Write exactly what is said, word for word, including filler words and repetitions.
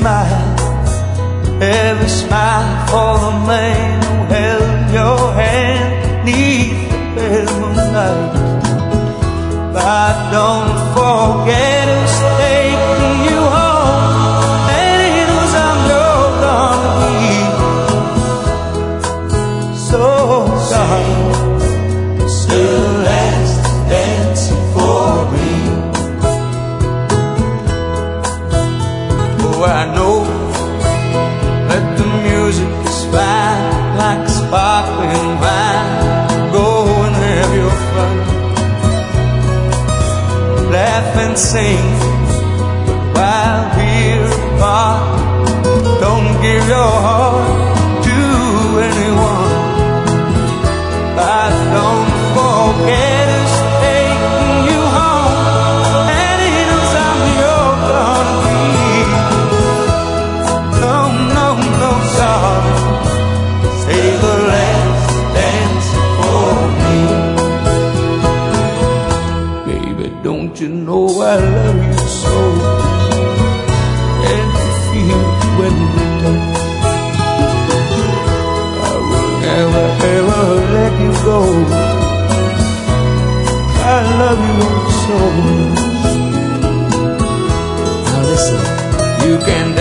smile, every smile for the man who held your hand neath the pale moonlight. But don't forget who's taking you home, and it was I'm you're gonna be. So darling, still the last dance for me. Oh, I know that the music is fine, like sparkling wine. Go and have your fun, laugh and sing, but while we're apart, don't give your heart to anyone. But don't forget who's taking you home, and he knows I'm you're gonna be. No, no, no, darling, save the last dance for me. Baby, don't you know I love you so? And you feel it when we touch. I will never ever let you go. I love you so much. Now listen, you can